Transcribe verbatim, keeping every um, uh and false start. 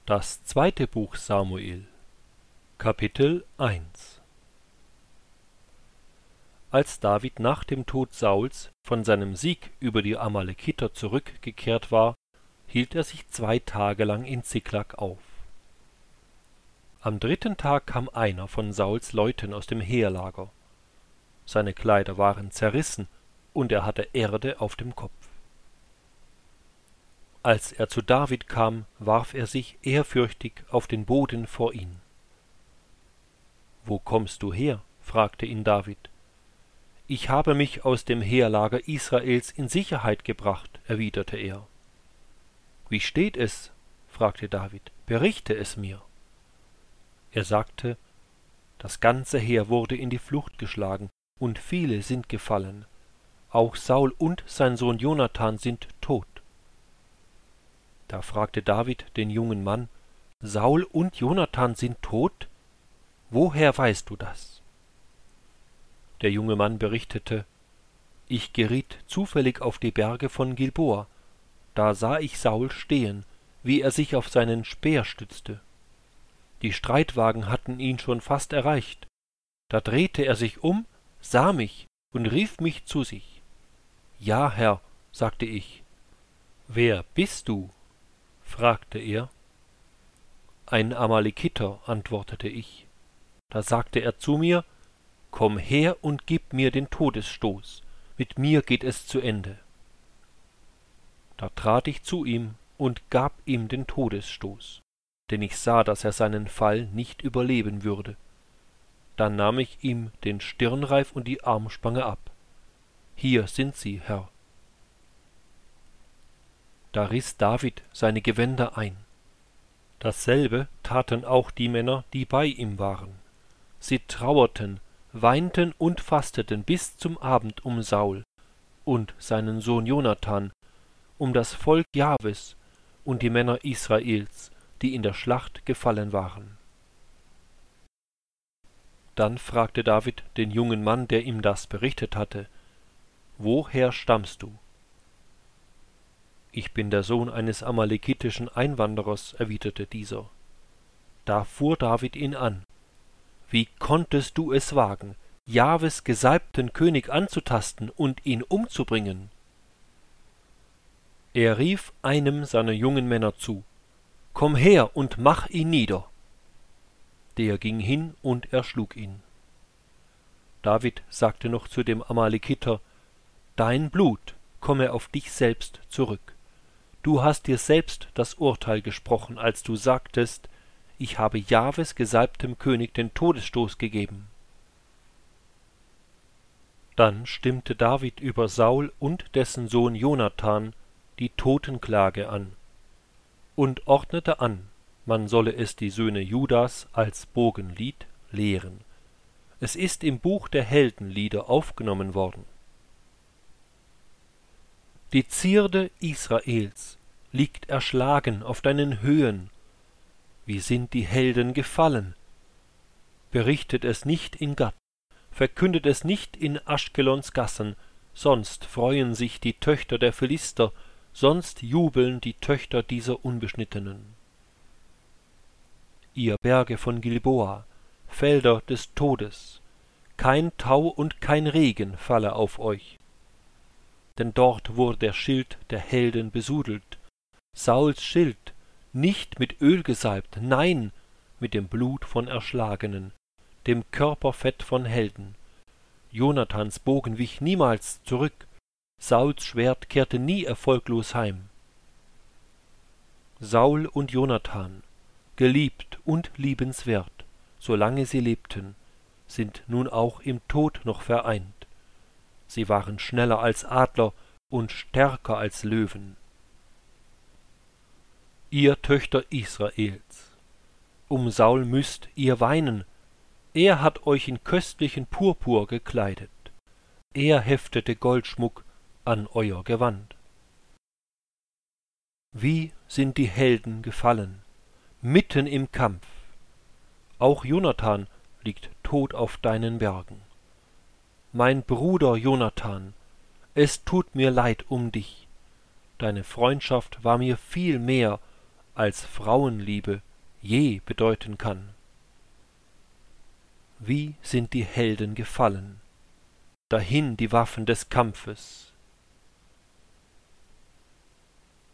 Das zweite Buch Samuel, Kapitel eins. Als David nach dem Tod Sauls von seinem Sieg über die Amalekiter zurückgekehrt war, hielt er sich zwei Tage lang in Ziklag auf. Am dritten Tag kam einer von Sauls Leuten aus dem Heerlager. Seine Kleider waren zerrissen, und er hatte Erde auf dem Kopf. Als er zu David kam, warf er sich ehrfürchtig auf den Boden vor ihn. »Wo kommst du her?« fragte ihn David. »Ich habe mich aus dem Heerlager Israels in Sicherheit gebracht«, erwiderte er. »Wie steht es?« fragte David. »Berichte es mir.« Er sagte, »Das ganze Heer wurde in die Flucht geschlagen, und viele sind gefallen. Auch Saul und sein Sohn Jonathan sind tot.« Da fragte David den jungen Mann, »Saul und Jonathan sind tot? Woher weißt du das?« Der junge Mann berichtete, »Ich geriet zufällig auf die Berge von Gilboa. Da sah ich Saul stehen, wie er sich auf seinen Speer stützte. Die Streitwagen hatten ihn schon fast erreicht. Da drehte er sich um, sah mich und rief mich zu sich. »Ja, Herr«, sagte ich. »Wer bist du?« fragte er. »Ein Amalekiter«, antwortete ich. Da sagte er zu mir, »Komm her und gib mir den Todesstoß, mit mir geht es zu Ende.« Da trat ich zu ihm und gab ihm den Todesstoß, denn ich sah, dass er seinen Fall nicht überleben würde. Dann nahm ich ihm den Stirnreif und die Armspange ab. »Hier sind sie, Herr.« Da riss David seine Gewänder ein. Dasselbe taten auch die Männer, die bei ihm waren. Sie trauerten, weinten und fasteten bis zum Abend um Saul und seinen Sohn Jonathan, um das Volk Jahwes und die Männer Israels, die in der Schlacht gefallen waren. Dann fragte David den jungen Mann, der ihm das berichtet hatte, »Woher stammst du?« »Ich bin der Sohn eines amalekitischen Einwanderers«, erwiderte dieser. Da fuhr David ihn an. »Wie konntest du es wagen, Jahwes gesalbten König anzutasten und ihn umzubringen?« Er rief einem seiner jungen Männer zu, »Komm her und mach ihn nieder!« Der ging hin und erschlug ihn. David sagte noch zu dem Amalekiter, »Dein Blut komme auf dich selbst zurück. Du hast dir selbst das Urteil gesprochen, als du sagtest, ich habe Jahwes gesalbtem König den Todesstoß gegeben.« Dann stimmte David über Saul und dessen Sohn Jonathan die Totenklage an und ordnete an, man solle es die Söhne Judas als Bogenlied lehren. Es ist im Buch der Heldenlieder aufgenommen worden. Die Zierde Israels liegt erschlagen auf deinen Höhen. Wie sind die Helden gefallen? Berichtet es nicht in Gat, verkündet es nicht in Aschkelons Gassen, sonst freuen sich die Töchter der Philister, sonst jubeln die Töchter dieser Unbeschnittenen. Ihr Berge von Gilboa, Felder des Todes, kein Tau und kein Regen falle auf euch. Denn dort wurde der Schild der Helden besudelt, Sauls Schild, nicht mit Öl gesalbt, nein, mit dem Blut von Erschlagenen, dem Körperfett von Helden. Jonathans Bogen wich niemals zurück, Sauls Schwert kehrte nie erfolglos heim. Saul und Jonathan, geliebt und liebenswert, solange sie lebten, sind nun auch im Tod noch vereint. Sie waren schneller als Adler und stärker als Löwen. Ihr Töchter Israels, um Saul müsst ihr weinen, er hat euch in köstlichen Purpur gekleidet, er heftete Goldschmuck an euer Gewand. Wie sind die Helden gefallen, mitten im Kampf, auch Jonathan liegt tot auf deinen Bergen. Mein Bruder Jonathan, es tut mir leid um dich, deine Freundschaft war mir viel mehr als Frauenliebe je bedeuten kann. Wie sind die Helden gefallen, dahin die Waffen des Kampfes,